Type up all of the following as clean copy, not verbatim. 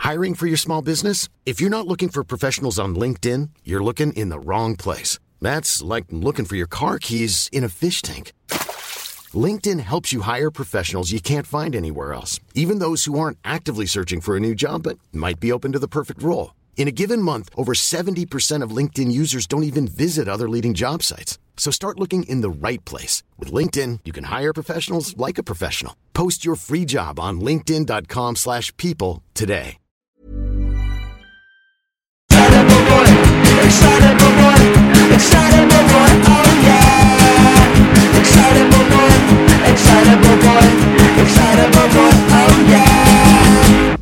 Hiring for your small business? If you're not looking for professionals on LinkedIn, you're looking in the wrong place. That's like looking for your car keys in a fish tank. LinkedIn helps you hire professionals you can't find anywhere else, even those who aren't actively searching for a new job but might be open to the perfect role. In a given month, over 70% of LinkedIn users don't even visit other leading job sites. So start looking in the right place. With LinkedIn, you can hire professionals like a professional. Post your free job on linkedin.com/people today. Excitable boy, oh yeah. Excitable boy, oh yeah.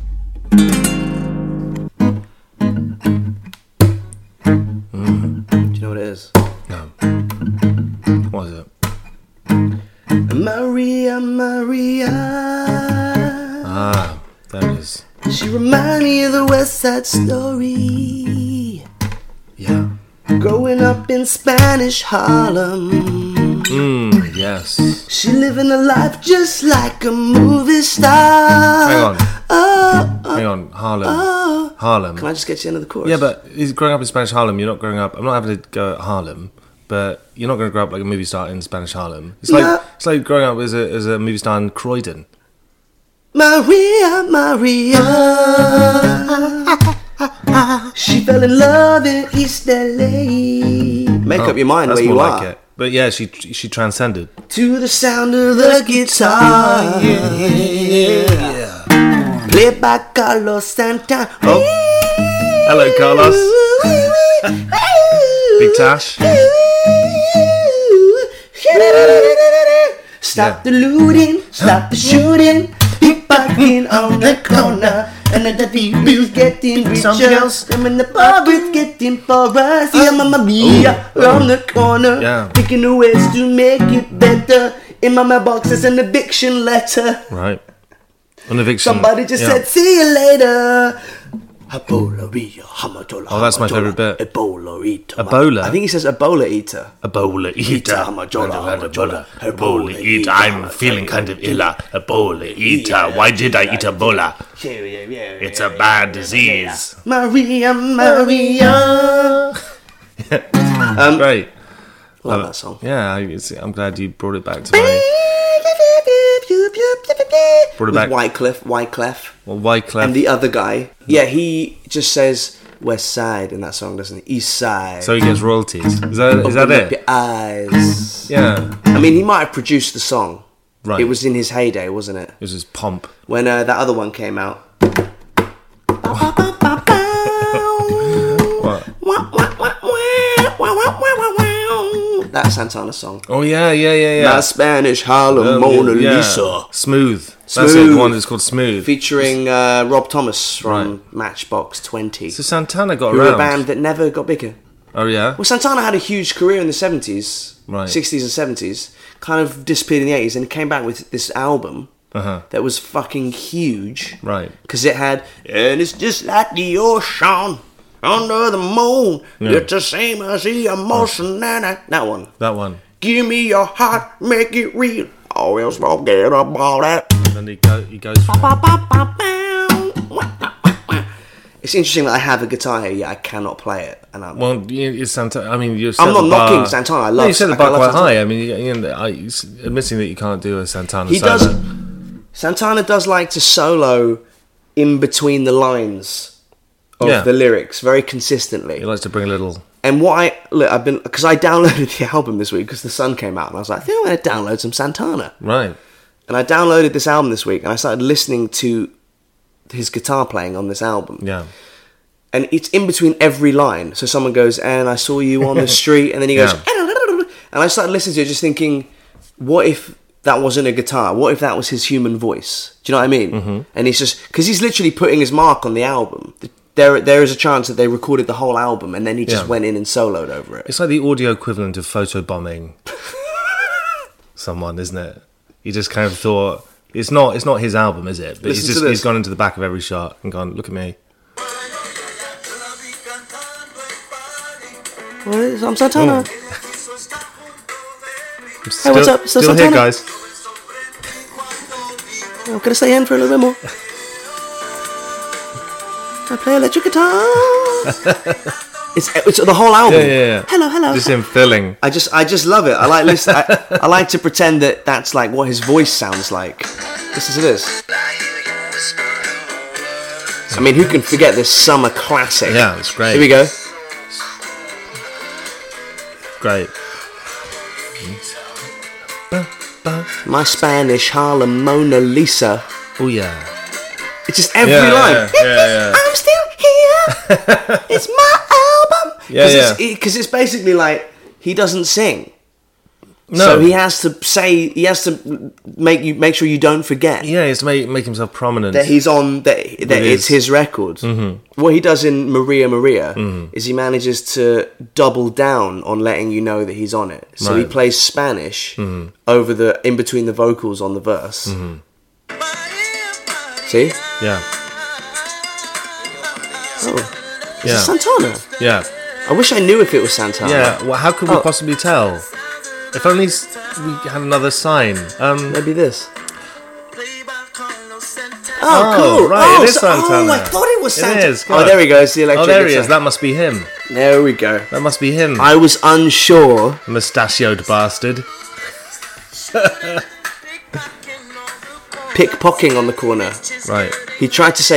Do you know what it is? No. What is it? Maria. Ah, there it is. She reminds me of the West Side Story. Yeah. Growing up in Spanish Harlem. Yes. She living a life just like a movie star. Hang on. Harlem. Can I just get to the end of the chorus? Yeah, but growing up in Spanish Harlem, you're not growing up... I'm not having to go at Harlem, but you're not going to grow up like a movie star in Spanish Harlem. It's like growing up as a movie star in Croydon. Maria. She fell in love in East LA. Make up your mind that's where you more are. like it. But yeah, she transcended. To the sound of the guitar. Yeah. Played by Carlos Santana. Oh. Hello, Carlos. Big Tash. Stop the looting, stop the shooting, pickpocketing on the corner. And then the people's getting richer, and when the pockets getting poorer. See Mamma Mia around the corner, picking the ways to make it better. In my mailbox is an eviction letter. Right. An eviction. Somebody just said, see you later. Oh, that's my favourite bit. Ebola eater. Ebola? I think he says Ebola eater. Ebola eater. Ebola eater. I'm feeling kind of ill. Ebola eater. Why did I eat Ebola? It's a bad disease. Maria. Great. Love that song. Yeah, I'm glad you brought it back to me. Brought it back. Wyclef. Well, Wyclef. And the other guy. Yeah, he just says West Side in that song, doesn't he? East Side. So he gets royalties. Is that Open it? up your eyes. Yeah. I mean, he might have produced the song. Right. It was in his heyday, wasn't it? It was his pomp. When that other one came out. What? That Santana song. Oh, yeah. My Spanish Harlem Mona Lisa. Smooth. That's it, the one that's called Smooth. Featuring Rob Thomas from Matchbox 20. So Santana got who around. were a band that never got bigger. Oh, yeah? Well, Santana had a huge career in the 70s, 60s and 70s, kind of disappeared in the 80s, and came back with this album that was fucking huge. Right. Because it had, and it's just like the ocean under the moon. Yeah. It's the same as the emotion. That one. Give me your heart, make it real. Oh, else forget about that. And then he goes for It's interesting that I have a guitar here, yet I cannot play it. And it's Santana. I mean, I'm not knocking Santana. I love. You set the bar quite Santana. high. I mean, admitting that you can't do a Santana. He solo. does. Santana does like to solo in between the lines of the lyrics very consistently. He likes to bring a little. And because I downloaded the album this week because the sun came out, and I was like, I think I'm going to download some Santana. Right. And I downloaded this album this week, and I started listening to his guitar playing on this album. Yeah. And it's in between every line. So someone goes, and I saw you on the street, and then he goes, and I started listening to it just thinking, what if that wasn't a guitar? What if that was his human voice? Do you know what I mean? Mm-hmm. And he's just, because he's literally putting his mark on the album. There is a chance that they recorded the whole album and then he just went in and soloed over it. It's like the audio equivalent of photobombing someone, isn't it? You just kind of thought, it's not his album, is it? But he's gone into the back of every shot and gone, look at me. I'm Santana. Hey, what's up? Still Santana here, guys. I'm going to stay in for a little bit more. I play electric guitar. it's the whole album. Yeah. Hello. Just him filling. I just love it. I like listen. I like to pretend that that's like what his voice sounds like. Listen to this. I mean, who can forget this summer classic? Yeah, it's great. Here we go. Great. My Spanish Harlem Mona Lisa. Oh yeah. It's just every Yeah, line. yeah. I'm still here. It's my album. Yeah. Because it's basically like he doesn't sing. No. So he has to say. He has to make sure you don't forget. Yeah, he's to make himself prominent. That he's on, that it's his record. Mm-hmm. What he does in Maria Maria is he manages to double down on letting you know that he's on it. So he Right. plays Spanish over in between the vocals on the verse. See? Yeah. Oh, is Yeah. it Santana? Yeah. I wish I knew if it was Santana. Yeah. Well, how could we Oh. possibly tell? If only we had another sign. Maybe this. Oh, Oh, cool. right, it is Oh, Santana. I thought it was It Santana. is, Oh, God. there he goes. The electric Oh, there he guitar. is. That must be him. There we go. That must be him. I was unsure. Mustachioed bastard. Pickpocketing on the corner. Right. He tried to say.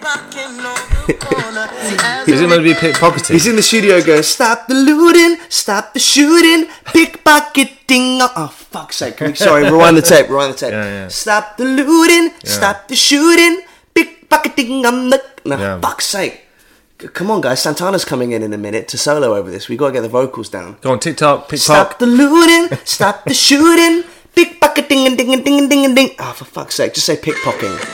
Is it meant to be pickpocketing? He's in the studio going, stop the looting, stop the shooting, pickpocketing. Oh, fuck's sake. Sorry, rewind the tape. Yeah. Stop the looting, stop the shooting, pickpocketing on the... No, Yeah. fuck's sake. Come on, guys. Santana's coming in a minute to solo over this. We've got to get the vocals down. Go on, TikTok, Stop pickpock. the looting, stop the shooting, pickpocketing and ding and ding and ding and ding. Oh, for fuck's sake. Just say pickpocketing.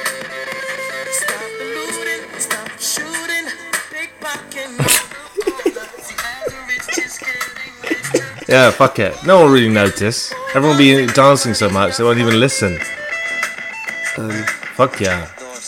Yeah, fuck it. No one will really notice. Everyone will be dancing so much they won't even listen. Fuck yeah.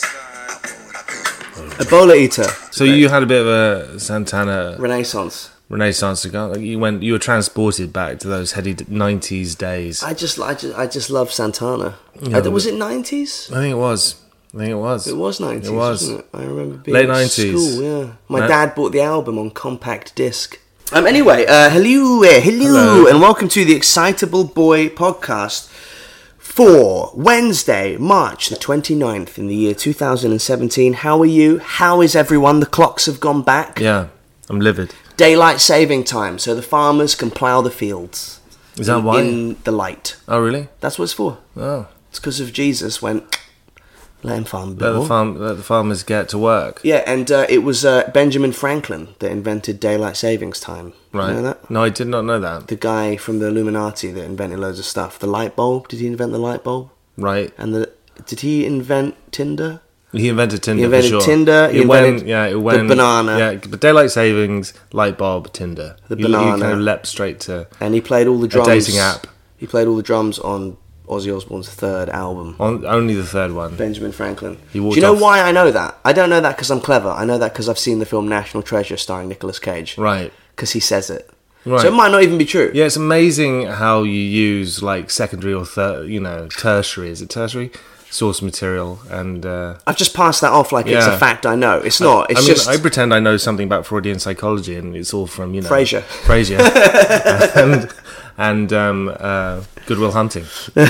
Ebola Eater. So you had a bit of a Santana Renaissance. Renaissance. You were transported back to those heady 90s days. I just love Santana. Yeah, Was it 90s? I think it was. It was 90s. It was. Wasn't it? I remember being Late at 90s. school. Yeah, my No. dad bought the album on compact disc. Anyway, hello, and welcome to the Excitable Boy podcast for Wednesday, March the 29th in the year 2017. How are you? How is everyone? The clocks have gone back. Yeah, I'm livid. Daylight saving time, so the farmers can plough the fields. Is that why? In the light. Oh, really? That's what it's for. Oh. It's because of Jesus went, let him farm a bit Let more. the farmers get to work. Yeah, and it was Benjamin Franklin that invented daylight savings time. Right. You know that? No, I did not know that. The guy from the Illuminati that invented loads of stuff. The light bulb. Did he invent the light bulb? Right. And did he invent Tinder? He invented Tinder. He invented for sure. Tinder, he invented the banana. Yeah, but daylight savings, light bulb, Tinder. The He banana. kind of leapt straight to And he played all the drums. dating app. He played all the drums on Ozzy Osbourne's third album. on only the third one. Benjamin Franklin. He Do walked you know off. why I know that? I don't know that because I'm clever. I know that because I've seen the film National Treasure starring Nicolas Cage. Right. Because he says it. Right. So it might not even be true. Yeah, it's amazing how you use like secondary or tertiary. Is it tertiary? Source material and. I've just passed that off like it's Yeah. a fact I know. It's not. It's I mean, just... I pretend I know something about Freudian psychology, and it's all from Frasier. Frasier, and Goodwill Hunting.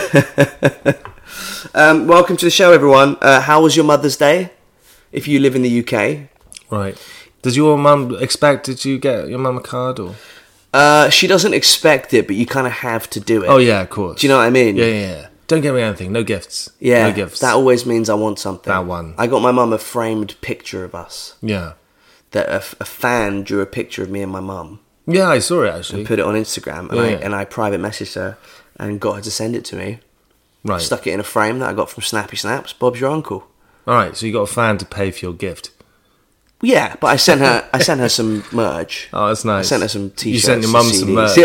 Welcome to the show, everyone. How was your Mother's Day? If you live in the UK. Right. Does your mum expect? Did you get your mum a card or? She doesn't expect it, but you kind of have to do it. Oh yeah, of course. Do you know what I mean? Yeah. Don't get me anything. No gifts. Yeah, No gifts. that always means I want something. That one. I got my mum a framed picture of us. Yeah. That a fan drew a picture of me and my mum, Yeah, I saw it actually. put it on Instagram, and Yeah. I private messaged her and got her to send it to me. Right. Stuck it in a frame that I got from Snappy Snaps. Bob's your uncle. All right. So you got a fan to pay for your gift. Yeah, but I sent her some merch. Oh, that's nice. I sent her some t-shirts. You sent your mum some merch.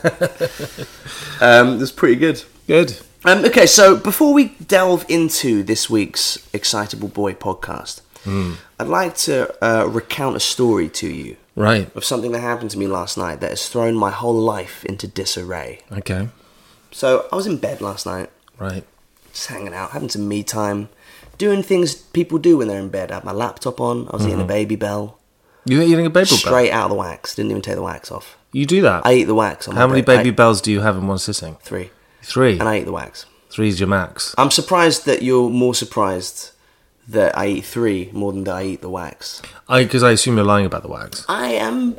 Yeah. It was pretty good. Good. Okay, so before we delve into this week's Excitable Boy podcast, I'd like to recount a story to you Right. of something that happened to me last night that has thrown my whole life into disarray. Okay. So I was in bed last night, Right. just hanging out, having some me time, doing things people do when they're in bed. I had my laptop on. I was eating a Baby Bell. You were eating a Baby Bell? Straight out of the wax. Didn't even take the wax off. You do that? I eat the wax. On How my many bed. Baby Bells do you have in one sitting? 3. 3? And I eat the wax. 3's your max. I'm surprised that you're more surprised that I eat 3 more than that I eat the wax. Because I assume you're lying about the wax. I am.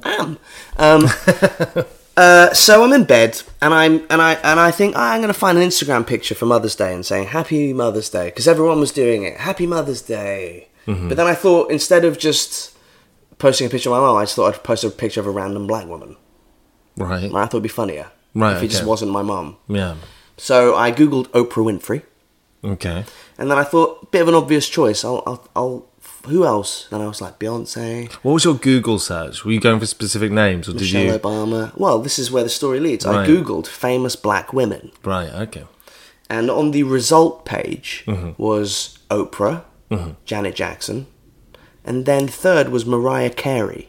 So I'm in bed, and I think I'm going to find an Instagram picture for Mother's Day and saying Happy Mother's Day, because everyone was doing it. Happy Mother's Day. But then I thought, instead of just posting a picture of my mum, I just thought I'd post a picture of a random black woman. Right. And I thought it'd be funnier Right, if it just okay. wasn't my mum. Yeah. So I googled Oprah Winfrey, Okay. and then I thought, bit of an obvious choice. I'll who else? Then I was like, Beyonce, What was your Google search? Were you going for specific names, or did Michelle you? Obama. Well, this is where the story leads. I Right. googled famous black women, Right. Okay. and on the result page Mm-hmm. was Oprah, Janet Jackson, and then third was Mariah Carey.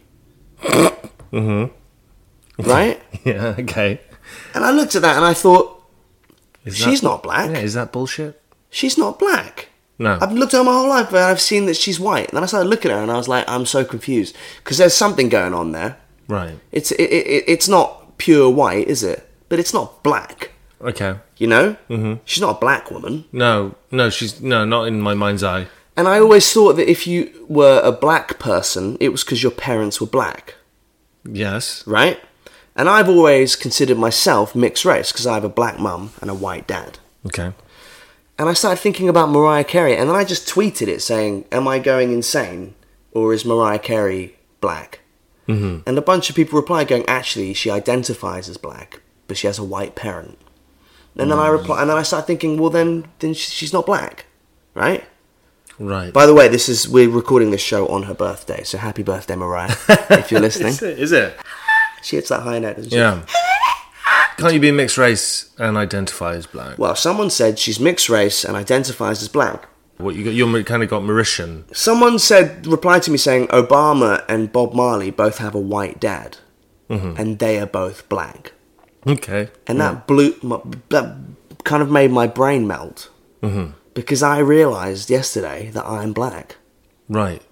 Right? Yeah. Okay. And I looked at that and I thought, Is she's that- not black. Yeah, is that bullshit? She's not black. No. I've looked at her my whole life, but I've seen that she's white. And then I started looking at her, and I was like, I'm so confused because there's something going on there. Right. It's not pure white, is it? But it's not black. Okay. You know, she's not a black woman. No, she's not in my mind's eye. And I always thought that if you were a black person, it was because your parents were black, Yes. right? And I've always considered myself mixed race because I have a black mum and a white dad. Okay. And I started thinking about Mariah Carey, and then I just tweeted it saying, am I going insane, or is Mariah Carey black? Mm-hmm. And a bunch of people replied going, actually, she identifies as black, but she has a white parent. And then I replied, and then I started thinking, well, then she's not black, right? Right. By the way, we're recording this show on her birthday, so happy birthday, Mariah, if you're listening. Is it? She hits that high note, doesn't she? Yeah. Can't you be mixed race and identify as black? Well, someone said she's mixed race and identifies as black. What you got? You kind of got Mauritian. Someone replied to me saying Obama and Bob Marley both have a white dad, and they are both black. Okay. And that that kind of made my brain melt, because I realised yesterday that I'm black. Right.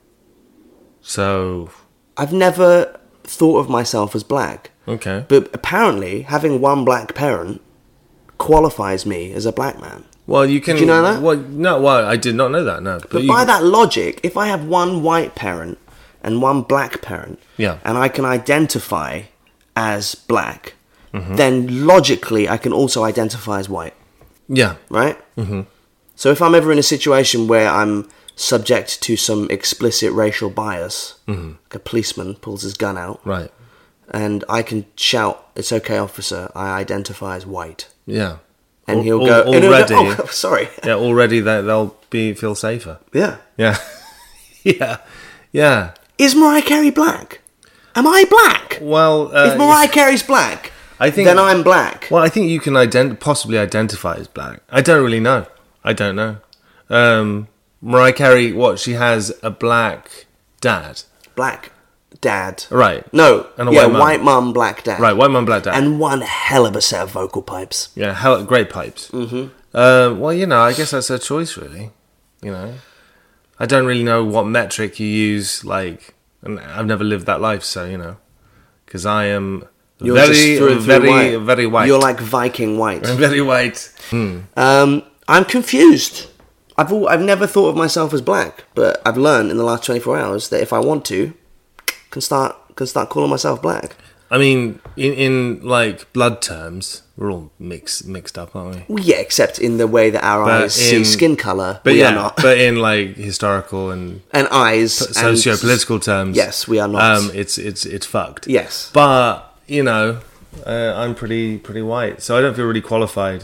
So. I've never thought of myself as black. Okay. But apparently, having one black parent qualifies me as a black man. Well, you can. Did you know that? Well, no. Well, I did not know that. No. But by that logic, if I have one white parent and one black parent, Yeah. and I can identify as black, then logically I can also identify as white, Yeah. right? Mm-hmm. So if I'm ever in a situation where I'm subject to some explicit racial bias, like a policeman pulls his gun out, Right. and I can shout, "It's okay, officer, I identify as white," Yeah. and Al- he'll al- go, and he'll already. go, "Oh, sorry." Yeah. Already, they'll feel safer. Yeah. Yeah. Yeah. Yeah. Is Mariah Carey black? Am I black? Well, If Mariah Carey's black, I think- then I'm black. Well, I think you can possibly identify as black. I don't really know. I don't know. Mariah Carey, she has a black dad. Black dad. Right. No. And a yeah, white mum. white mum, black dad. Right, white mum, black dad. And one hell of a set of vocal pipes. Yeah, great pipes. Mm-hmm. Well, I guess that's her choice, really. I don't really know what metric you use, and I've never lived that life, so, because I am You're very, just through and through very, white. very white. You're like Viking white. I'm very white. I'm confused. I've never thought of myself as black, but I've learned in the last 24 hours that if I want to, can start calling myself black. I mean, in blood terms, we're all mixed up, aren't we? Well, yeah, except in the way that our eyes see skin colour, But we yeah, are not. but in historical and And eyes and socio-political terms, yes, we are not. It's fucked. Yes. But I'm pretty white, so I don't feel really qualified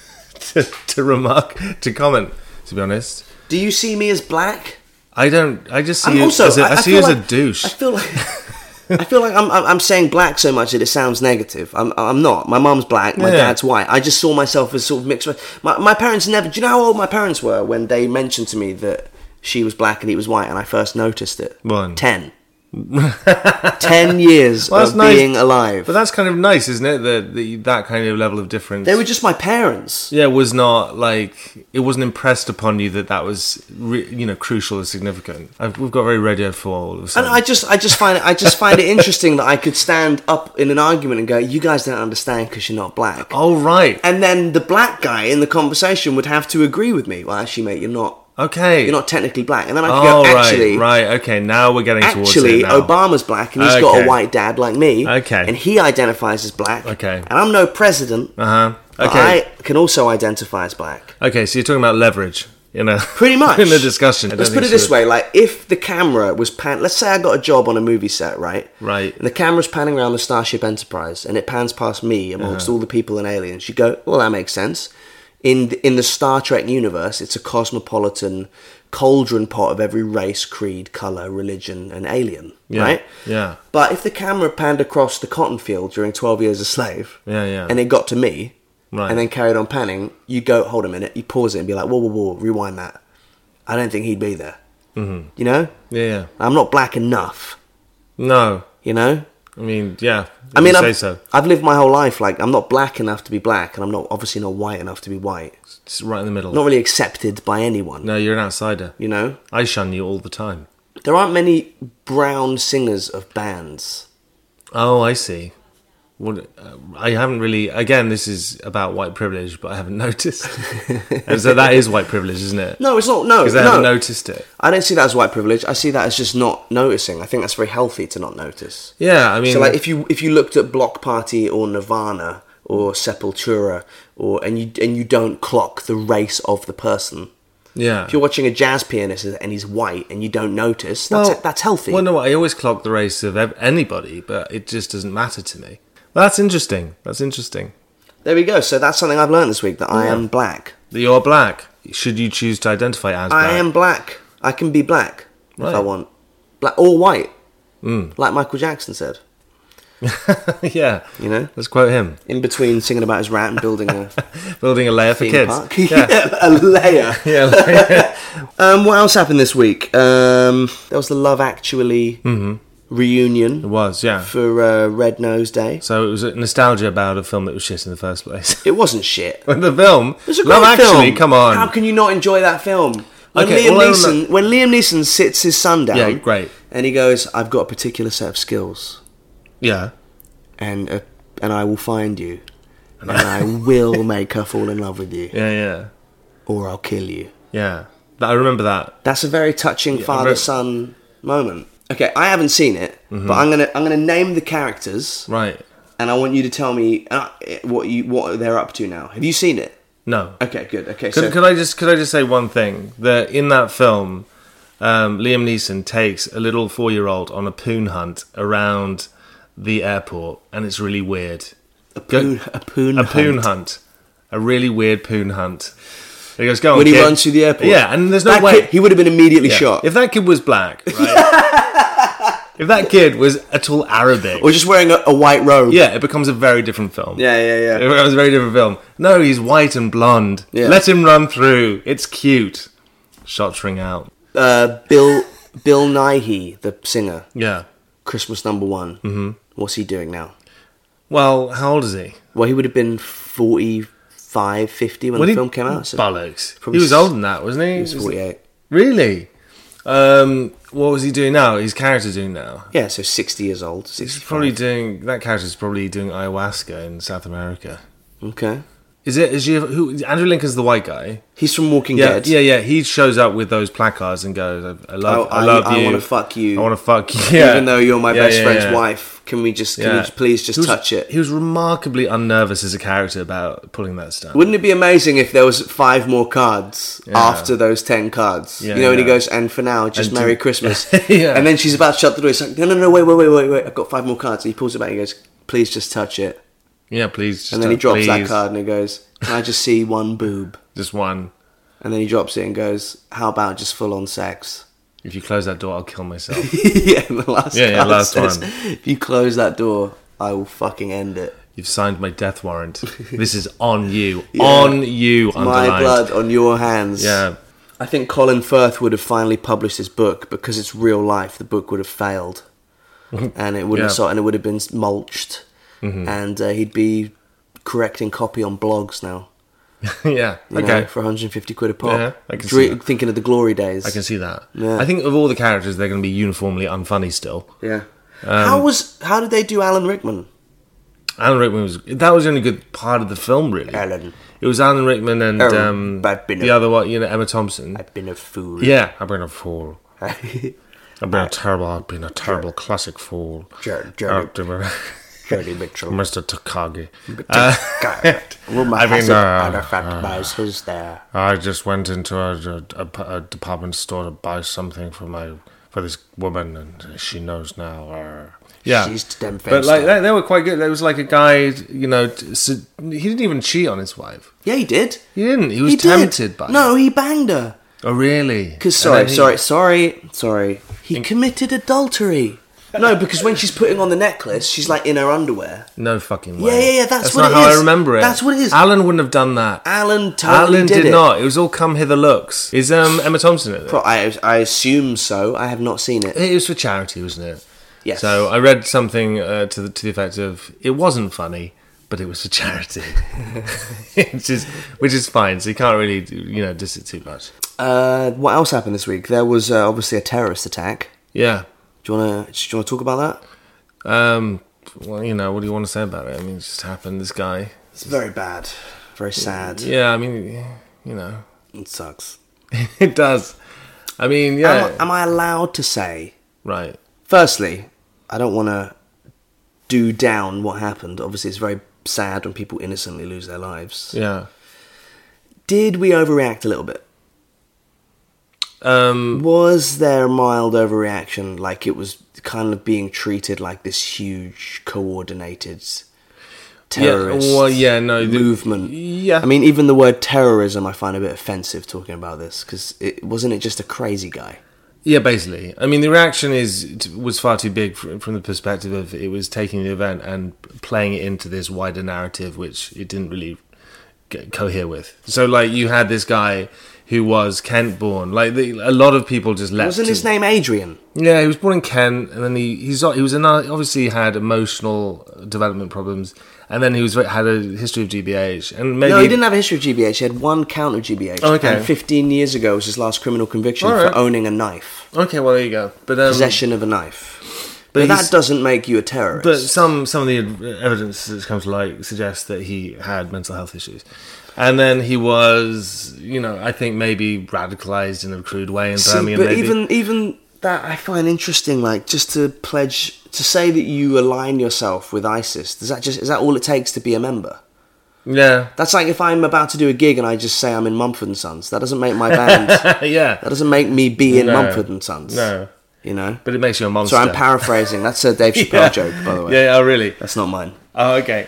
to comment. To be honest, Do you see me as black? I don't. I just see I'm you also, as I I see feel you as a like- douche. I feel like I feel like I'm saying black so much that it sounds negative. I'm not. My mum's black. My Yeah. dad's white. I just saw myself as sort of mixed. My parents never. Do you know how old my parents were when they mentioned to me that she was black and he was white, and I first noticed it? One. 10. 10 years Well, that's of nice. being alive. But that's kind of nice, isn't it? That kind of level of difference. They were just my parents. Yeah, it was not like it wasn't impressed upon you that was crucial or significant. We've got very Radio 4 all of a And sudden. I just find it interesting that I could stand up in an argument and go, "You guys don't understand because you're not black." Oh right, And then the black guy in the conversation would have to agree with me. Well, actually, mate, you're not okay. technically black. And then I could Oh go, actually, right. Okay, now we're getting towards actually, it now. Obama's black and he's got Okay. a white dad like me. Okay. And he identifies as black. Okay. And I'm no president. Uh-huh. But Okay. I can also identify as black. Okay, so you're talking about leverage, Pretty much. in the discussion. I Let's don't put it think this so. way, like, if the camera was let's say I got a job on a movie set, right? Right. And the camera's panning around the Starship Enterprise, and it pans past me amongst Uh-huh. all the people and aliens. You go, well, that makes sense. In the Star Trek universe, it's a cosmopolitan cauldron pot of every race, creed, colour, religion, and alien, Yeah. right? Yeah. But if the camera panned across the cotton field during 12 Years a Slave, Yeah. and it got to me, Right. and then carried on panning, you go, hold a minute, you pause it and be like, whoa, rewind that. I don't think he'd be there. Mm-hmm. You know? Yeah. I'm not black enough, No. you know? I mean, yeah. I mean, say so. I've lived my whole life, like, I'm not black enough to be black, and I'm not obviously not white enough to be white. It's right in the middle. Not really accepted by anyone, No, you're an outsider. you know? I shun you all the time. There aren't many brown singers of bands. Oh, I see. What, I haven't really... Again, this is about white privilege, but I haven't noticed. And so that is white privilege, isn't it? No, it's not, no, Because I no. haven't noticed it. I don't see that as white privilege. I see that as just not noticing. I think that's very healthy to not notice. Yeah, I mean... So, like, if you looked at Block Party or Nirvana or Sepultura, and you don't clock the race of the person, yeah. if you're watching a jazz pianist and he's white and you don't notice, that's healthy. Well, no, I always clock the race of anybody, but it just doesn't matter to me. Well, that's interesting. That's interesting. There we go. So that's something I've learned this week, that I am black. That you're black. Should you choose to identify as black? I am black. I can be black if Right. I want. Black or white. Like Michael Jackson said. Yeah. You know? Let's quote him. In between singing about his rat and building a Building a layer for theme kids. park. Yeah. A layer. Yeah. What else happened this week? There was the Love Actually reunion It was, yeah. for Red Nose Day. So it was a nostalgia about a film that was shit in the first place. It wasn't shit. When the film, It was a Love great Actually, film. come on. How can you not enjoy that film? When, Okay, Liam all I Neeson, when Liam Neeson sits his son down, Yeah, great. and he goes, "I've got a particular set of skills, Yeah. and I will find you, and I will make her fall in love with you, Yeah. or I'll kill you." Yeah. I remember that. That's a very touching Yeah, father-son moment. Okay, I haven't seen it, but I'm gonna name the characters, Right. and I want you to tell me what they're up to now. Have you seen it? No. Okay, good. Okay, Could I just say one thing? That in that film, Liam Neeson takes a little 4-year-old on a poon hunt around the airport, and it's really weird. a poon hunt. A really weird poon hunt. He goes, "Go on, When he kid." runs through the airport. Yeah, and there's no That way kid, he would have been immediately Yeah. shot. If that kid was black, right? If that kid was at all Arabic, Or just wearing a white robe. yeah, it becomes a very different film. Yeah. It becomes a very different film. No, he's white and blonde. Yeah. Let him run through. It's cute. Shots ring out. Bill Nighy, the singer, Yeah. Christmas #1. Mm-hmm. What's he doing now? Well, how old is he? Well, he would have been 45, 50 when the film came out. So Bollocks. Probably He was older than that, wasn't he? he was 48. Really? What was he doing now? His character doing now? Yeah, so 60 years old. He's 65. probably doing... That character's probably doing ayahuasca in South America. Okay. Andrew Lincoln's the white guy. He's from Walking Yeah, Dead. yeah. He shows up with those placards and goes, "I love you. I want to fuck you. I want to fuck you." Yeah. Even though you're my Yeah, best yeah, friend's yeah. wife, can we Yeah. please just He was- touch it? He was remarkably unnervous as a character about pulling that stuff. Wouldn't it be amazing if there was 5 more cards after those 10 cards? Yeah, you know, and he yeah. goes, "And for now, just And Merry to- Christmas." Yeah. And then she's about to shut the door. He's like, no, wait, I've got 5 more cards. And he pulls it back and he goes, "Please just touch it." Yeah, please. Just And then he drops that please. card and he goes, "Can I just see one boob?" Just one. And then he drops it and goes, "How about just full on sex?" If you close that door, I'll kill myself. Yeah, and the last Yeah, card last says, one. "If you close that door, I will fucking end it." You've signed my death warrant. This is on you. Yeah. On you, My underlined. blood on your hands. Yeah. I think Colin Firth would have finally published his book because it's real life. The book would have failed. and it wouldn't Yeah. and it would have been mulched, and he'd be correcting copy on blogs now. Yeah. you Okay. know, for 150 quid a pop. Yeah, I can see that. Thinking of the glory days. I can see that. Yeah. I think of all the characters, they're going to be uniformly unfunny still. Yeah. How did they do Alan Rickman? Alan Rickman was that was the only good part of the film, really. Alan. It was Alan Rickman and I've been the a- other one, Emma Thompson. I've been a fool. Yeah, I've been a fool. I've been a terrible classic fool. Jody Mitchell. Mr. Takagi. Well, my I mean, fat buys his there. I just went into a department store to buy something for this woman, and she knows now. Yeah, She's damn but faced like up. they were quite good. There was like a guy, he didn't even cheat on his wife. Yeah, he did. He didn't. He was did. tempted by. No, he banged her. Oh, really? Because And then sorry. He committed adultery. No, because when she's putting on the necklace, she's like in her underwear. No fucking way. Yeah. That's what not it how is. I remember it. That's what it is. Alan wouldn't have done that. Alan totally did it. not. It was all come hither looks. Is Emma Thompson in it? I assume so. I have not seen it. It was for charity, wasn't it? Yes. So I read something to the effect of it wasn't funny, but it was for charity, which is fine. So you can't really diss it too much. What else happened this week? There was obviously a terrorist attack. Yeah. Do you want to talk about that? Well, what do you want to say about it? I mean, it just happened. This guy. It's very bad. Very sad. Yeah, I mean, It sucks. it does. I mean, yeah. Am I allowed to say? Right. Firstly, I don't want to do down what happened. Obviously, it's very sad when people innocently lose their lives. Yeah. Did we overreact a little bit? Was there a mild overreaction, like it was kind of being treated like this huge, coordinated terrorist movement? Yeah. I mean, even the word terrorism I find a bit offensive talking about this, because wasn't it just a crazy guy? Yeah, basically. I mean, the reaction was far too big from the perspective of it was taking the event and playing it into this wider narrative, which it didn't really cohere with. So, like, you had this guy who was Kent-born. Like, a lot of people just left. Wasn't his name Adrian? Yeah, he was born in Kent, and then he obviously had emotional development problems, and then he had a history of GBH, and maybe No, he didn't have a history of GBH. He had one count of GBH. Oh, okay. And 15 years ago was his last criminal conviction Alright. for owning a knife. Okay, well, there you go. But Possession of a knife. But he's- that doesn't make you a terrorist. But some of the evidence that's come to light suggests that he had mental health issues. And then he was, I think maybe radicalised in a crude way in Birmingham. but maybe. even that I find interesting. Like, just to say that you align yourself with ISIS. Is that all it takes to be a member? Yeah. That's like if I'm about to do a gig and I just say I'm in Mumford & Sons. That doesn't make my band. Yeah. That doesn't make me be in No. Mumford & Sons. No. But it makes you a monster. So I'm paraphrasing. That's a Dave Chappelle Yeah. joke, by the way. Yeah, oh, really? That's not mine. Oh, okay.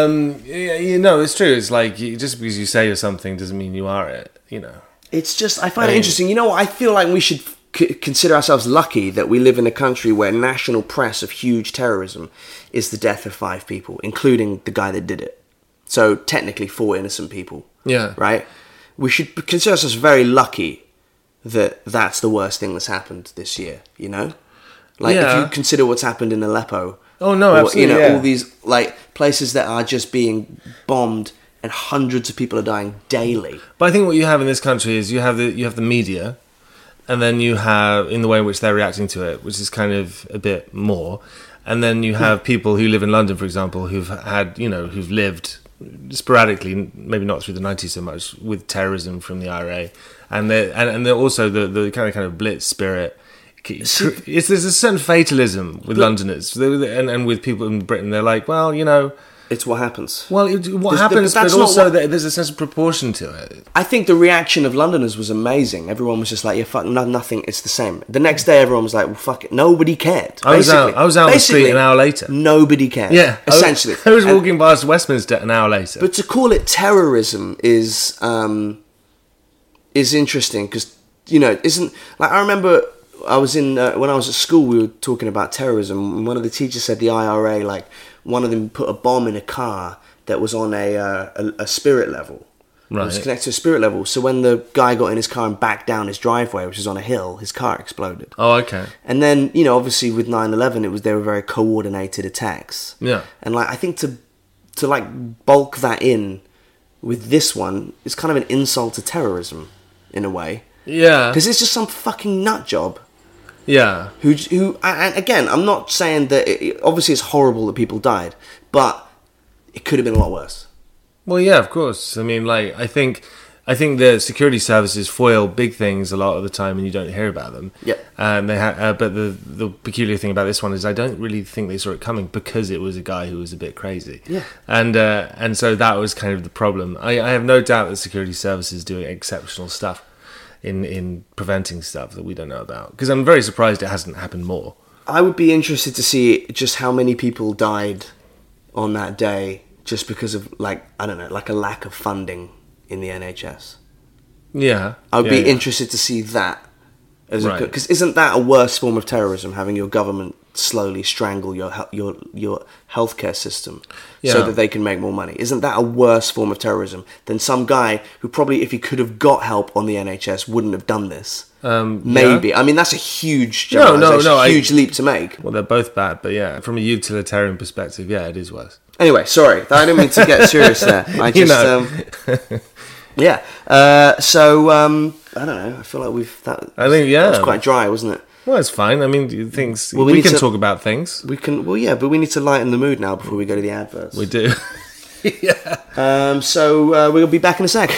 It's true. It's like, just because you say you're something doesn't mean you are it, It's just, I find it interesting. You know what? I feel like we should consider ourselves lucky that we live in a country where national press of huge terrorism is the death of 5 people, including the guy that did it. So technically 4 innocent people. Yeah. Right? We should consider ourselves very lucky that that's the worst thing that's happened this year, Like, Yeah. if you consider what's happened in Aleppo. Oh, no, absolutely, yeah. all these, like, places that are just being bombed and hundreds of people are dying daily. But I think what you have in this country is you have the media, and then you have, in the way in which they're reacting to it, which is kind of a bit more, and then you have people who live in London, for example, who've lived sporadically, maybe not through the 90s so much, with terrorism from the IRA, and they're also the kind of blitz spirit. There's a certain fatalism with Londoners, and with people in Britain. They're like, well, It's what happens. Well, what happens, but that's not also what- there's a sense of proportion to it. I think the reaction of Londoners was amazing. Everyone was just like, yeah, fuck, nothing, it's the same. The next day, everyone was like, well, fuck it. Nobody cared. I was out on the street an hour later. Nobody cared. Yeah, Essentially. I was walking past Westminster an hour later. But to call it terrorism is interesting because, isn't... Like, I remember I was in... when I was at school, we were talking about terrorism, and one of the teachers said the IRA, like, one of them put a bomb in a car that was on a spirit level. It was Right. connected to a spirit level. So when the guy got in his car and backed down his driveway, which was on a hill, his car exploded. Oh, okay. And then, obviously with 9/11, they were very coordinated attacks. Yeah. And like, I think to like bulk that in with this one is kind of an insult to terrorism in a way, Yeah. because it's just some fucking nut job Yeah. who and again, I'm not saying that obviously it's horrible that people died, but it could have been a lot worse. Well, yeah, of course. I mean, like, I think the security services foil big things a lot of the time, and you don't hear about them. Yeah. But the peculiar thing about this one is I don't really think they saw it coming because it was a guy who was a bit crazy. Yeah. And so that was kind of the problem. I have no doubt that security services do exceptional stuff in preventing stuff that we don't know about. Because I'm very surprised it hasn't happened more. I would be interested to see just how many people died on that day just because of, like, I don't know, like a lack of funding in the NHS. Yeah. I would Yeah, be yeah. interested to see that. Right. Because isn't that a worse form of terrorism, having your government slowly strangle your healthcare system so Yeah. that they can make more money? Isn't that a worse form of terrorism than some guy who probably, if he could have got help on the NHS, wouldn't have done this? Maybe. Yeah. I mean, that's a huge No, huge leap to make. Well, they're both bad, but yeah, from a utilitarian perspective, yeah, it is worse. Anyway, sorry, I didn't mean to get serious there. I just, You know. yeah. So I don't know. I feel like I think, yeah. that was quite dry, wasn't it? Well, it's fine. I mean, things. Well, we need can to- talk about things. We can. Well, yeah, but we need to lighten the mood now before we go to the adverts. We do. Yeah. So we'll be back in a sec.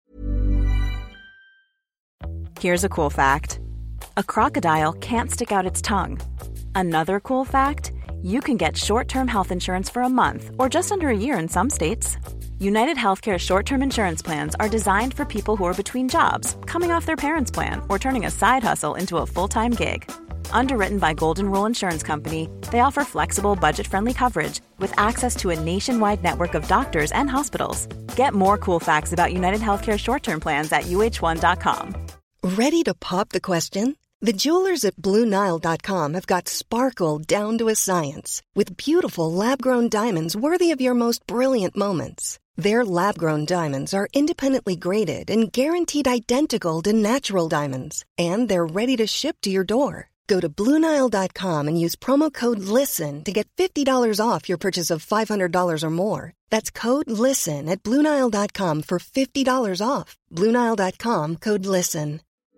Here's a cool fact: a crocodile can't stick out its tongue. Another cool fact: you can get short-term health insurance for a month or just under a year in some states. United Healthcare short-term insurance plans are designed for people who are between jobs, coming off their parents' plan, or turning a side hustle into a full-time gig. Underwritten by Golden Rule Insurance Company, they offer flexible, budget-friendly coverage with access to a nationwide network of doctors and hospitals. Get more cool facts about United Healthcare short-term plans at uh1.com. Ready to pop the question? The jewelers at BlueNile.com have got sparkle down to a science with beautiful lab-grown diamonds worthy of your most brilliant moments. Their lab-grown diamonds are independently graded and guaranteed identical to natural diamonds, and they're ready to ship to your door. Go to BlueNile.com and use promo code LISTEN to get $50 off your purchase of $500 or more. That's code LISTEN at BlueNile.com for $50 off. BlueNile.com, code LISTEN.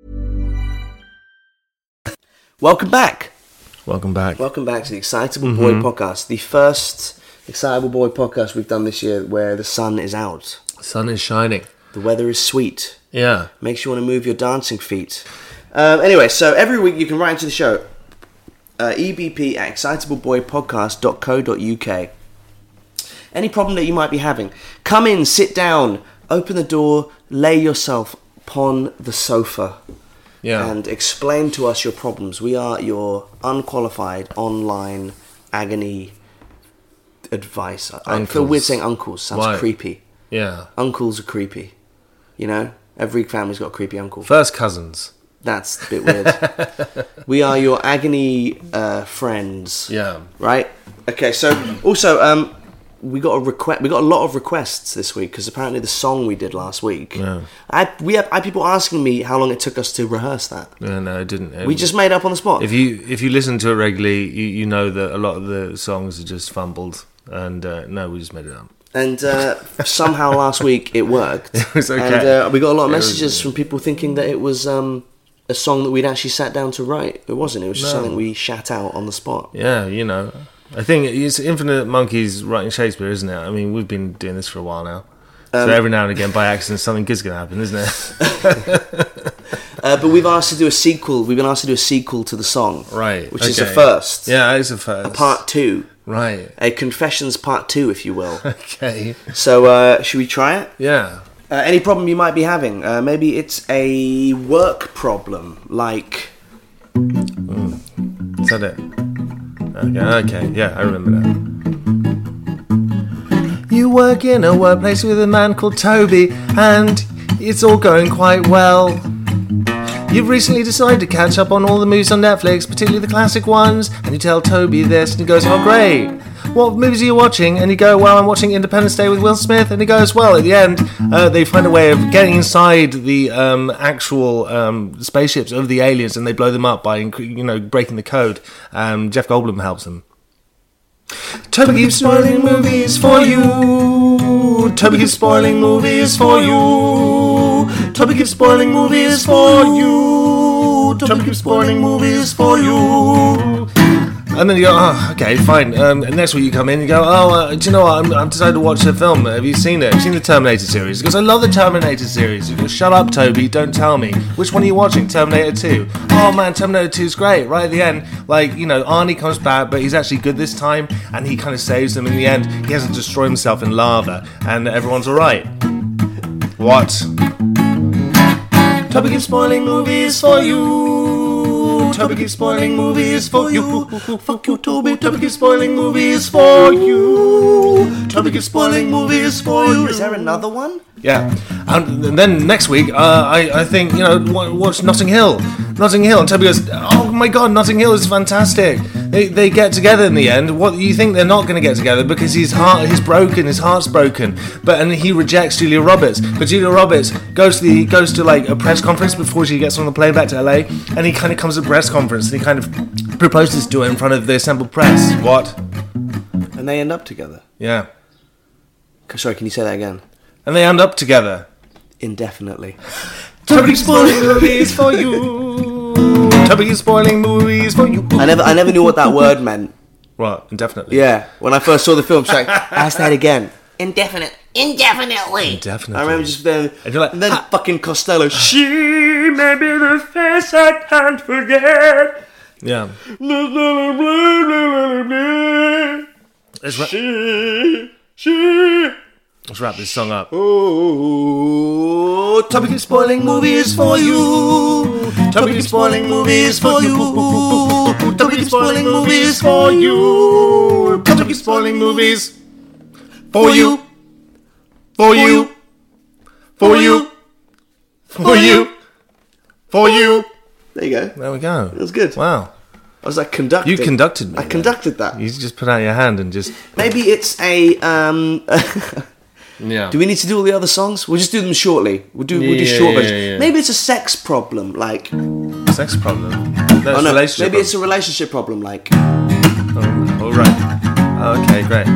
Welcome back. Welcome back. Welcome back to the Excitable Boy podcast, the first Excitable Boy podcast we've done this year where the sun is out. Sun is shining. The weather is sweet. Yeah. Makes you want to move your dancing feet. Anyway, so every week you can write into the show. EBP at excitableboypodcast.co.uk. Any problem that you might be having, come in, sit down, open the door, lay yourself upon the sofa. Yeah. And explain to us your problems. We are your unqualified online agony advice. I feel Uncles. weird saying uncles. Sounds Why? creepy. Yeah. Uncles are creepy. You know? Every family's got a creepy uncle. First cousins. That's a bit weird. We are your agony friends. Yeah. Right? Okay, so also, we got a request. We got a lot of requests this week because apparently the song we did last week. Yeah. I had people asking me how long it took us to rehearse that. Yeah, no, it didn't. We just made up on the spot. If you listen to it regularly, you know that a lot of the songs are just fumbled, and no, we just made it up. And somehow last week it worked. It was okay. And we got a lot of It was- messages from people thinking that it was a song that we'd actually sat down to write. It wasn't. It was just No. something we shat out on the spot. Yeah, you know. I think it's Infinite Monkeys writing Shakespeare, isn't it? I mean, we've been doing this for a while now. So every now and again, by accident, something good's going to happen, isn't it? But we've asked to do a sequel. We've been asked to do a sequel to the song. Right. Which is a okay. first. Yeah, it's a first. A part 2. Right. A Confessions part 2, if you will. Okay. So, should we try it? Yeah. Any problem you might be having? Maybe it's a work problem, like... Is that it? Okay, yeah, I remember that. You work in a workplace with a man called Toby, and it's all going quite well. You've recently decided to catch up on all the movies on Netflix, particularly the classic ones, and you tell Toby this, and he goes, oh great, what movies are you watching? And you go, well, I'm watching Independence Day with Will Smith, and he goes, well, at the end, they find a way of getting inside the actual spaceships of the aliens, and they blow them up by, breaking the code. Jeff Goldblum helps them. Toby keeps spoiling movies for you. Toby keeps spoiling movies for you. Toby keeps spoiling movies for you. Toby keeps spoiling movies for you. And then you go, oh, okay, fine. And next week you come in and you go, oh, do you know what? I've decided to watch a film. Have you seen it? Have you seen the Terminator series? He goes, I love the Terminator series. You go, shut up, Toby. Don't tell me. Which one are you watching? Terminator 2. Oh, man, Terminator 2 is great. Right at the end, Arnie comes back, but he's actually good this time, and he kind of saves them in the end. He has to destroy himself in lava, and everyone's all right. What? Toby keeps spoiling movies for you. Toby keeps spoiling movies for you. Fuck you, Toby. Toby keeps spoiling movies for you. Toby keeps spoiling movies for you. Is there another one? Yeah. And then next week, I think, watch Notting Hill. Notting Hill. And Toby goes, oh my God, Notting Hill is fantastic. They get together in the end. What you think they're not going to get together because his heart's broken. And he rejects Julia Roberts. But Julia Roberts goes to like a press conference before she gets on the plane back to LA, and he kind of comes to a press conference and he kind of proposes to her in front of the assembled press. What? And they end up together. Yeah. Sorry, can you say that again? And they end up together. Indefinitely. Toby keeps spoiling movies for you. Toby keeps spoiling movies for you. I never knew what that word meant. What? Indefinitely? Yeah. When I first saw the film, she's like, ask that again. Indefinitely. Indefinitely. I remember just then, and you're like, and then fucking Costello. She may be the face I can't forget. Yeah. Let's wrap this song up. Oh, Toby keeps spoiling movies for you. Toby keeps spoiling movies for you. Toby keeps spoiling movies for you. Toby keeps spoiling movies for you. For you. For you. For you. For you. There you go. There we go. It was good. Wow. I was like conducting. You conducted me. I conducted that. You just put out your hand and just... Maybe it's a... Yeah. Do we need to do all the other songs? We'll just do them shortly. We'll do short versions. Yeah. Maybe it's a sex problem, like... Sex problem? No, relationship maybe it's a relationship problem, like... Oh, all right. Oh, okay, great.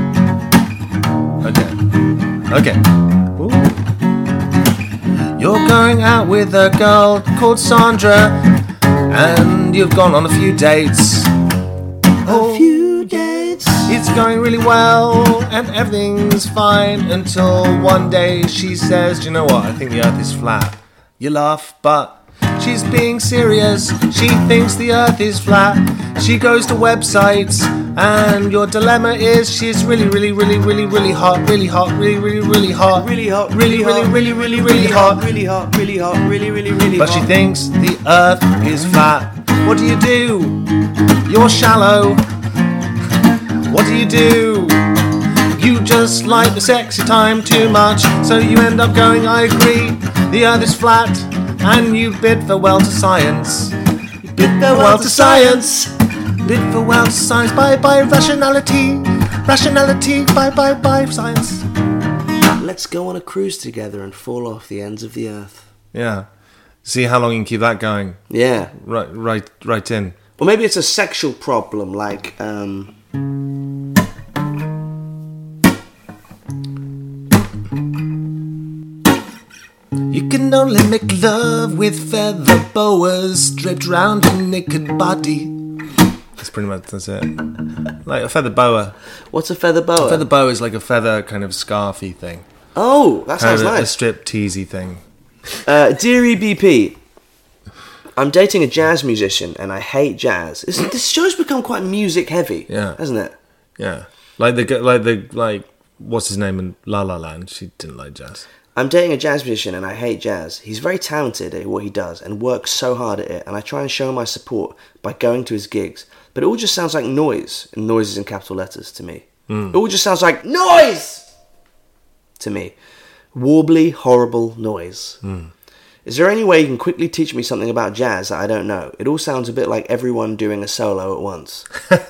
Okay. Ooh. You're going out with a girl called Sandra, and you've gone on a few dates. A few dates. It's going really well, and everything's fine, until one day she says, do you know what, I think the earth is flat. You laugh, but she's being serious. She thinks the earth is flat. She goes to websites, and your dilemma is she's really hot, really hot, really hot, really hot, really hot. But she thinks the earth is flat. What do? You're shallow. What do? You just like the sexy time too much, so you end up going, I agree, the earth is flat, and you bid farewell to science. Bid farewell to science. Bid farewell to science. Bye rationality. Rationality. Bye science. Let's go on a cruise together and fall off the ends of the earth. Yeah. See how long you can keep that going. Yeah. Right in. Or maybe it's a sexual problem, like, You can only make love with feather boas draped round your naked body. That's it. Like a feather boa. What's a feather boa? A feather boa is like a feather kind of scarfy thing. Oh, that sounds nice. A strip-teasy thing. Dear EBP, I'm dating a jazz musician and I hate jazz. This show's become quite music heavy, hasn't it? Yeah. Like what's his name in La La Land? She didn't like jazz. I'm dating a jazz musician and I hate jazz. He's very talented at what he does and works so hard at it, and I try and show my support by going to his gigs. But it all just sounds like noise, and noise is in capital letters to me. It all just sounds like noise to me. Warbly, horrible noise. Is there any way you can quickly teach me something about jazz that I don't know? It all sounds a bit like everyone doing a solo at once.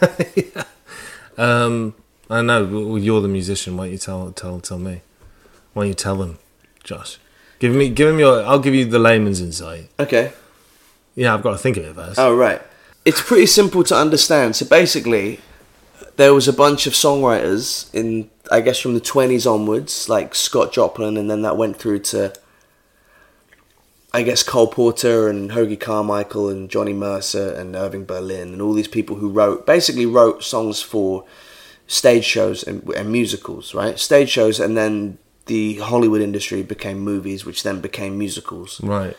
I know. Well, you're the musician. Why don't you tell me? Why don't you tell them, Josh? Give him your. I'll give you the layman's insight. Okay. Yeah, I've got to think of it first. Oh, right. It's pretty simple to understand. So basically, there was a bunch of songwriters in, I guess, from the 20s onwards, like Scott Joplin, and then that went through to, I guess, Cole Porter and Hoagie Carmichael and Johnny Mercer and Irving Berlin and all these people who wrote songs for stage shows and musicals, right? Stage shows, and then the Hollywood industry became movies, which then became musicals. Right.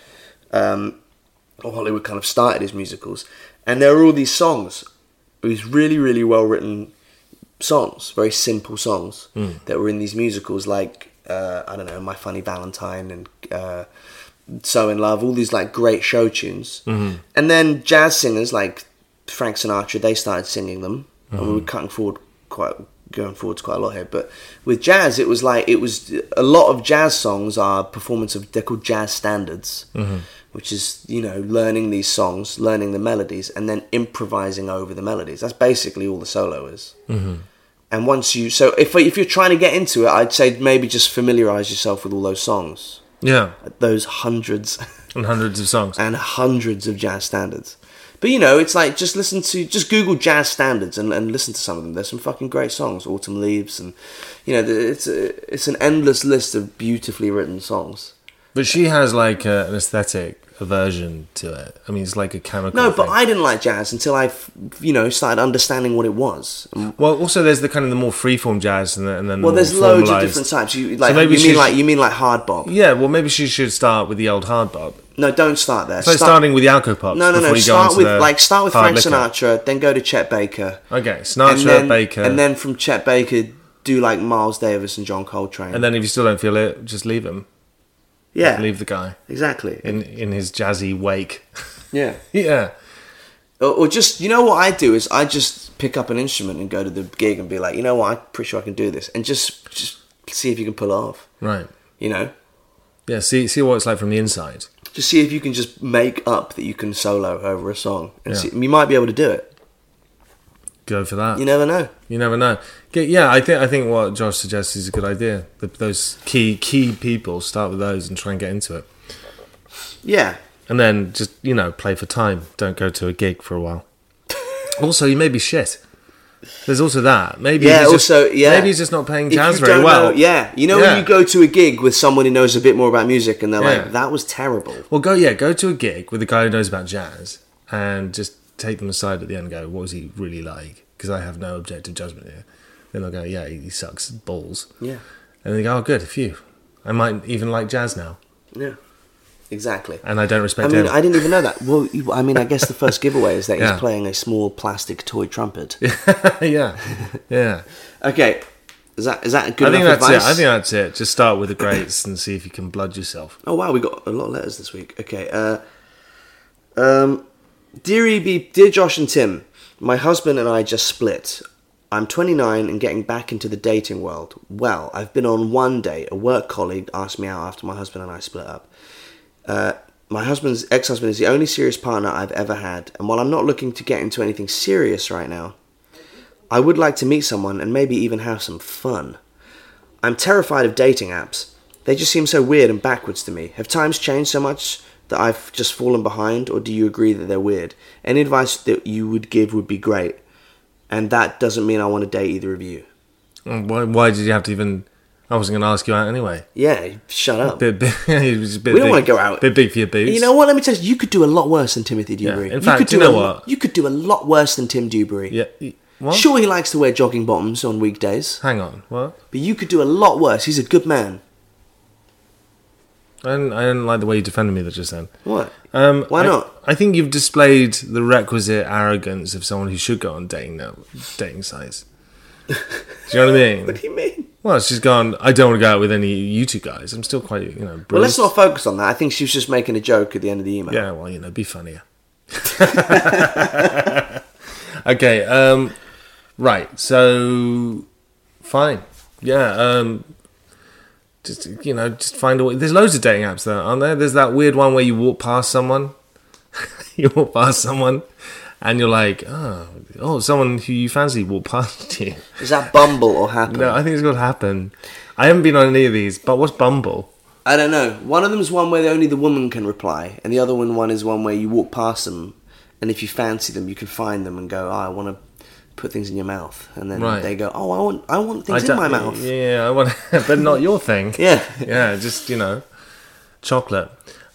Or Hollywood kind of started as musicals. And there are all these songs, these really, really well-written songs, very simple songs that were in these musicals, like, I don't know, My Funny Valentine and So in Love, all these like great show tunes. Mm-hmm. And then jazz singers like Frank Sinatra, they started singing them. Mm-hmm. And we're going forward quite a lot here. But with jazz, it was a lot of jazz songs are performance of, they're called jazz standards. Mm-hmm. Which is, learning these songs, learning the melodies, and then improvising over the melodies. That's basically all the solo is. Mm-hmm. And once so if you're trying to get into it, I'd say maybe just familiarise yourself with all those songs. Yeah. Those hundreds. And hundreds of songs. And hundreds of jazz standards. But, it's like, just Google jazz standards and listen to some of them. There's some fucking great songs. Autumn Leaves, and, it's an endless list of beautifully written songs. But she has like an aesthetic aversion to it. I mean, it's like a chemical. No, thing. but I didn't like jazz until I, started understanding what it was. Well, also there's the kind of the more freeform jazz, and then well, there's loads of different types. You mean like hard bop? Yeah. Well, maybe she should start with the old hard bop. No, don't start there. So starting with the alcopops. No. Start with Frank Sinatra, then go to Chet Baker. Okay, Sinatra, Baker, and then from Chet Baker do like Miles Davis and John Coltrane. And then if you still don't feel it, just leave him. Yeah, leave the guy exactly in his jazzy wake. Yeah, yeah. Or just what I do is I just pick up an instrument and go to the gig and be like, I'm pretty sure I can do this, and just see if you can pull it off. Right. Yeah. See what it's like from the inside. Just see if you can just make up that you can solo over a song, and see, you might be able to do it. Go for that. You never know. Yeah, I think what Josh suggests is a good idea. Those key people, start with those and try and get into it. Yeah. And then just, play for time. Don't go to a gig for a while. Also, you may be shit. There's also that. Maybe he's just not playing jazz very well. When you go to a gig with someone who knows a bit more about music and they're like, that was terrible. Well, go to a gig with a guy who knows about jazz and just take them aside at the end and go, what was he really like? Because I have no objective judgment here. Then they'll go, yeah, he sucks balls. Yeah. And they go, oh, good, phew. I might even like jazz now. Yeah, exactly. And I don't respect him. I didn't even know that. Well, I guess the first giveaway is that he's playing a small plastic toy trumpet. Yeah. Okay. Is that good enough advice? I think that's it. Just start with the greats and see if you can blood yourself. Oh, wow, we got a lot of letters this week. Okay. Dear Josh and Tim, my husband and I just split. I'm 29 and getting back into the dating world. Well, I've been on one date. A work colleague asked me out after my husband and I split up. My ex-husband is the only serious partner I've ever had, and while I'm not looking to get into anything serious right now, I would like to meet someone and maybe even have some fun. I'm terrified of dating apps. They just seem so weird and backwards to me. Have times changed so much that I've just fallen behind, or do you agree that they're weird? Any advice that you would give would be great. And that doesn't mean I want to date either of you. Why did you have to even... I wasn't going to ask you out anyway. Yeah, shut up. We don't want to go out. A bit big for your boots. You know what? Let me tell you, you could do a lot worse than Timothy Dewberry. Yeah. In fact, you know what? You could do a lot worse than Tim Dewberry. Yeah. What? Sure, he likes to wear jogging bottoms on weekdays. Hang on, what? But you could do a lot worse. He's a good man. I didn't like the way you defended me just then. What? Why not? I think you've displayed the requisite arrogance of someone who should go on dating sites. Do you know what I mean? What do you mean? Well, she's gone, I don't want to go out with any of you two guys. I'm still quite, bruised. Well, let's not focus on that. I think she was just making a joke at the end of the email. Yeah, well, be funnier. Okay, right, so, fine. Yeah, just find a way. There's loads of dating apps there, aren't there? There's that weird one where you walk past someone. And you're like, oh, someone who you fancy walked past you. Is that Bumble or Happen? No, I think it's called Happen. I haven't been on any of these, but what's Bumble? I don't know. One of them is one where only the woman can reply, and the other one is one where you walk past them, and if you fancy them, you can find them and go, I want to put things in your mouth, and then they go, I want things in my mouth. Yeah, I want, but not your thing. Yeah, just chocolate.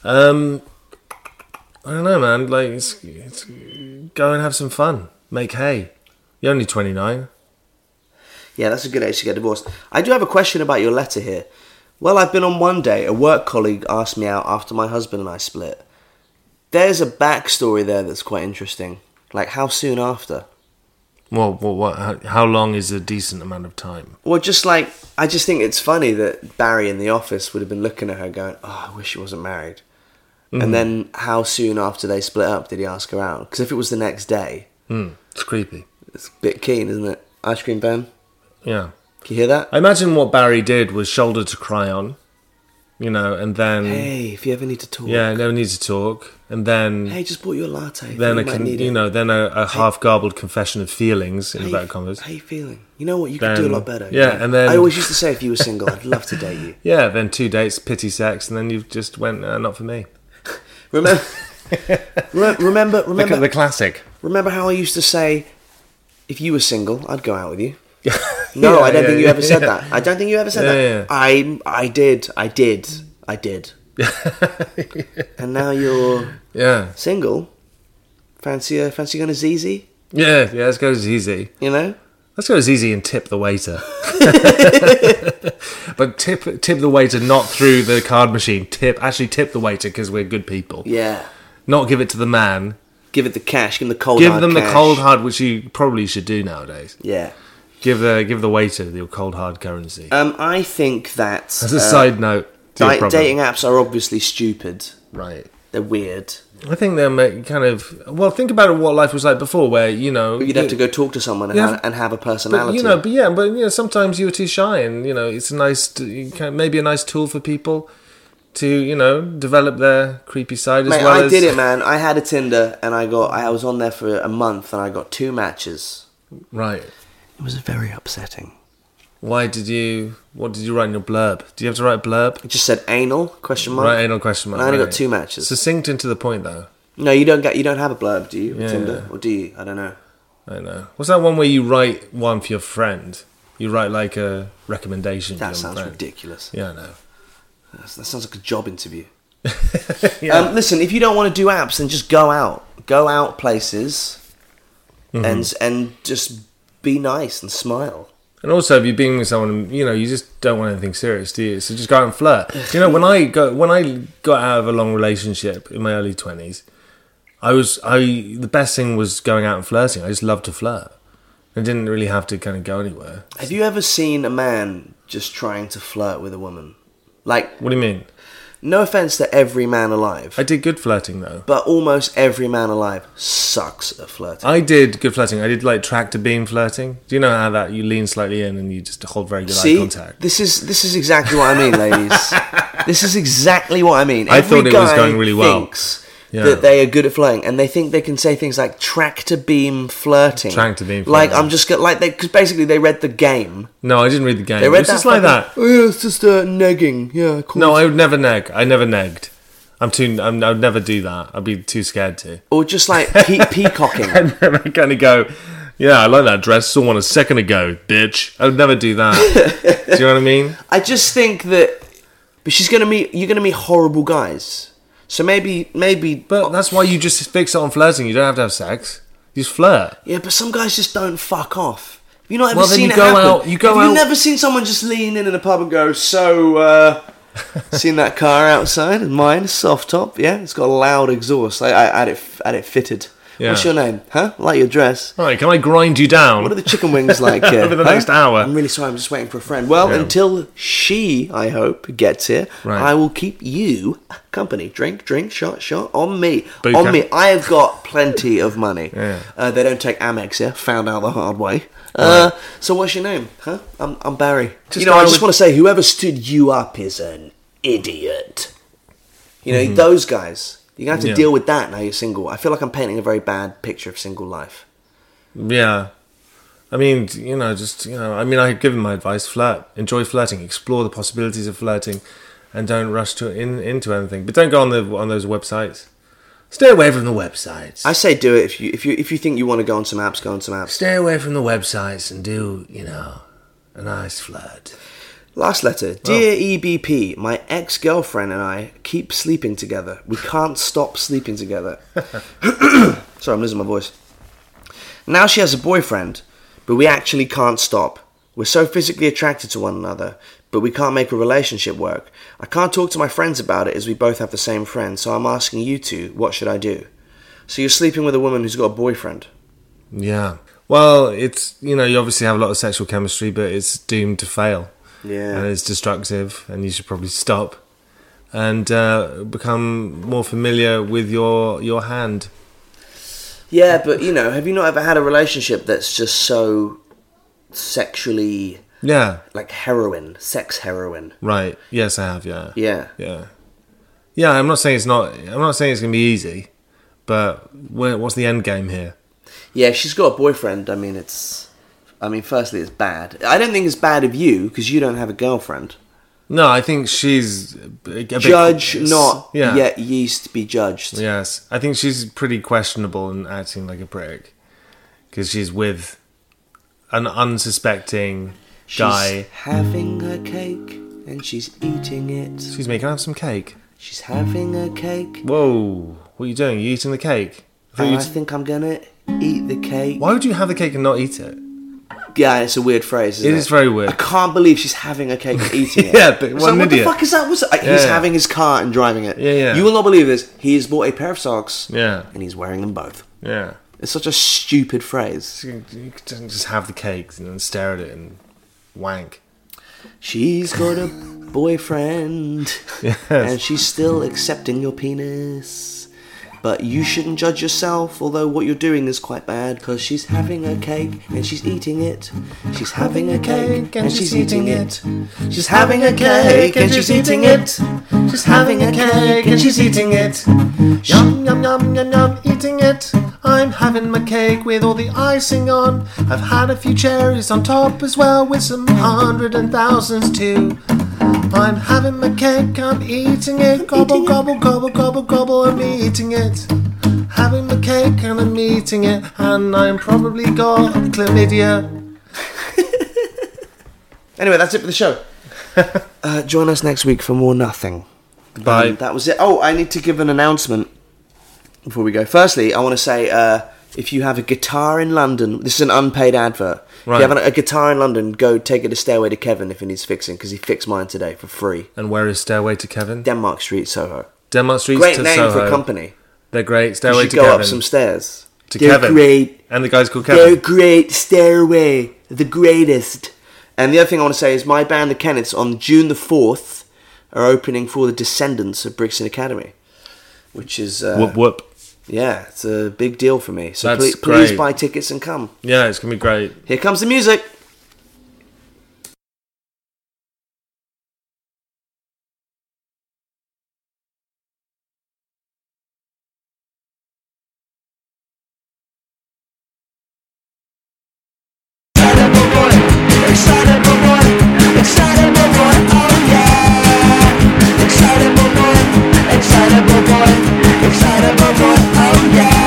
I don't know, man. Like, it's go and have some fun. Make hay. You're only 29. Yeah, that's a good age to get divorced. I do have a question about your letter here. Well, I've been on one day. A work colleague asked me out after my husband and I split. There's a backstory there that's quite interesting. Like, how soon after? Well, what? How long is a decent amount of time? Well, I just think it's funny that Barry in the office would have been looking at her going, I wish she wasn't married. And then how soon after they split up did he ask her out? Because if it was the next day... It's creepy. It's a bit keen, isn't it? Ice cream Ben? Yeah. Can you hear that? I imagine what Barry did was shoulder to cry on, and then... Hey, if you ever need to talk. Yeah, never need to talk. And then... Hey, just bought you a latte. Then a half-garbled confession of feelings, in inverted commas. How you feeling? You know what? You could do a lot better. Yeah, and then... I always used to say if you were single, I'd love to date you. Yeah, then 2 dates, pity sex, and then you just went, not for me. Remember, Look at the classic. Remember how I used to say, if you were single, I'd go out with you. No, I don't think you ever said that. I don't think you ever said that. Yeah. I did. And now you're single. Fancy going to ZZ? Yeah, let's go to ZZ. Let's go to ZZ and tip the waiter. But tip the waiter not through the card machine. Actually tip the waiter because we're good people. Yeah. Not give it to the man. Give it the cash. Give them the cold hard cash. Give them the cold hard, which you probably should do nowadays. Yeah. Give the waiter the cold hard currency. I think that... As a side note... dating apps are obviously stupid. Right. They're weird. I think they're kind of... Well, think about what life was like before, where, But you'd have to go talk to someone and have a personality. But sometimes you were too shy, and, it's a nice... maybe a nice tool for people to, develop their creepy side as well. I did it, man. I had a Tinder, and I was on there for a month, and I got 2 matches. Right. It was very upsetting. What did you write in your blurb? Do you have to write a blurb? It just said anal, question mark. Right, anal, question mark. And I only got 2 matches. Succinct and to the point, though. No, you don't have a blurb, do you? Yeah, Tinder? Or do you? I don't know. I know. What's that one where you write one for your friend? You write like a recommendation. That sounds ridiculous. Yeah, I know. That sounds like a job interview. Listen, if you don't want to do apps, then just go out. Go out places and just be nice and smile. And also, if you're being with someone, you just don't want anything serious, do you? So just go out and flirt. When I got out of a long relationship in my early 20s, the best thing was going out and flirting. I just loved to flirt. I didn't really have to kind of go anywhere. Have you ever seen a man just trying to flirt with a woman? Like, what do you mean? No offense to every man alive. I did good flirting, though. But almost every man alive sucks at flirting. I did good flirting. I did, tractor beam flirting. Do you know how that you lean slightly in and you just hold very good eye contact? This is exactly what I mean, ladies. This is exactly what I mean. I thought it was going really well. That they are good at flirting, and they think they can say things like tractor beam flirting. Tractor beam flirting. Like, I'm just because basically they read the game. No, I didn't read the game. They read it's just like that. Oh yeah, it's just negging. Yeah, of course. No, I would never neg. I never negged. I'd never do that. I'd be too scared to. Or just like peacocking. I'd never kind of go, yeah, I like that dress. Saw one a second ago, bitch. I would never do that. Do you know what I mean? I just think that, but you're gonna meet horrible guys. So maybe. But that's why you just fix it on flirting. You don't have to have sex. You just flirt. Yeah, but some guys just don't fuck off. Have you not ever seen it happen? Have you never seen someone just lean in a pub and go, seen that car outside? Mine, soft top, yeah? It's got a loud exhaust. I had it fitted. Yeah. What's your name? Huh? I like your dress. All right, can I grind you down? What are the chicken wings like? Over the next hour. I'm really sorry, I'm just waiting for a friend. Well, until she, I hope, gets here, Right. I will keep you company. Drink, shot, on me. Booker. On me. I have got plenty of money. Yeah. They don't take Amex here. Found out the hard way. So what's your name? Huh? I'm Barry. Just I go just with- want to say, whoever stood you up is an idiot. Those guys. You're going to have to deal with that now you're single. I feel like I'm painting a very bad picture of single life. Yeah. I mean, I've given my advice. Flirt. Enjoy flirting. Explore the possibilities of flirting. And don't rush into anything. But don't go on those websites. Stay away from the websites. I say do it if you think you want to go on some apps, go on some apps. Stay away from the websites and do, a nice flirt. Last letter. Dear EBP, my ex-girlfriend and I keep sleeping together. We can't stop sleeping together. Sorry, I'm losing my voice. Now she has a boyfriend, but we actually can't stop. We're so physically attracted to one another, but we can't make a relationship work. I can't talk to my friends about it as we both have the same friend, so I'm asking you two, what should I do? So you're sleeping with a woman who's got a boyfriend. Yeah. Well, it's, you obviously have a lot of sexual chemistry, but it's doomed to fail. Yeah. And it's destructive, and you should probably stop and become more familiar with your hand. Yeah, but, have you not ever had a relationship that's just so sexually... Yeah. like heroin, sex heroin. Right. Yes, I have. Yeah. Yeah. Yeah. Yeah. I'm not saying it's going to be easy, but what's the end game here? Yeah, she's got a boyfriend. Firstly, it's bad. I don't think it's bad of you because you don't have a girlfriend. No, I think she's a bit, Judge not yet yeast be judged. Yes, I think she's pretty questionable and acting like a prick because she's with an unsuspecting guy. She's having her cake and she's eating it. Excuse me, can I have some cake? She's having her cake. Whoa, what are you doing? Are you eating the cake? I think I'm gonna eat the cake. Why would you have the cake and not eat it? Yeah, it's a weird phrase, isn't it? It is very weird. I can't believe she's having a cake and eating it. Yeah, but what an what idiot. the fuck is that? He's having his car and driving it. Yeah. You will not believe this. He's bought a pair of socks. Yeah. And he's wearing them both. Yeah. It's such a stupid phrase. You can just have the cake and then stare at it and wank. She's got a boyfriend. Yes. And she's still accepting your penis. But you shouldn't judge yourself, although what you're doing is quite bad, because she's having a cake and she's eating it. She's having a cake and she's eating it. She's having a cake and she's eating it. She's having a cake and she's eating it. Yum, yum, yum, yum, yum, eating it. I'm having my cake with all the icing on. I've had a few cherries on top as well, with some hundreds and thousands too. I'm having my cake, I'm eating it. Gobble, gobble, gobble, gobble, gobble, I'm eating it. Having my cake and I'm eating it. And I'm probably got chlamydia. Anyway, that's it for the show. Join us next week for more nothing. Bye. That was it. Oh, I need to give an announcement before we go. Firstly, I want to say, if you have a guitar in London, this is an unpaid advert. Right. If you have a guitar in London, go take it to Stairway to Kevin if it needs fixing, because he fixed mine today for free. And where is Stairway to Kevin? Denmark Street, Soho. Denmark Street Great to name Soho. for a company. They're great. You Stairway should to go Kevin. up some stairs. To They're Kevin. great. And the guy's called They're Kevin. great. Stairway. The greatest. And the other thing I want to say is my band, The Kennets, on June the 4th, are opening for the Descendants of Brixton Academy. Which is... Whoop whoop. Yeah, it's a big deal for me. So That's please great. buy tickets and come. Yeah, it's going to be great. Here comes the music. Excitable boy, excitable boy, excitable boy, oh yeah. Excitable boy, excitable boy, excitable boy, oh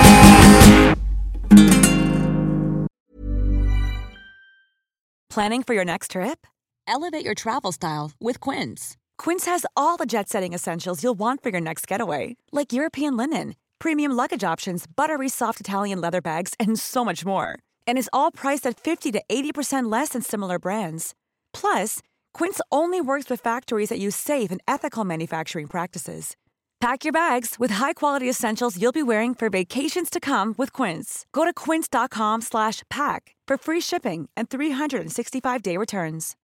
yeah. Planning for your next trip? Elevate your travel style with Quince. Quince has all the jet-setting essentials you'll want for your next getaway, like European linen, premium luggage options, buttery soft Italian leather bags, and so much more. And is all priced at 50 to 80% less than similar brands. Plus, Quince only works with factories that use safe and ethical manufacturing practices. Pack your bags with high-quality essentials you'll be wearing for vacations to come with Quince. Go to quince.com/pack for free shipping and 365-day returns.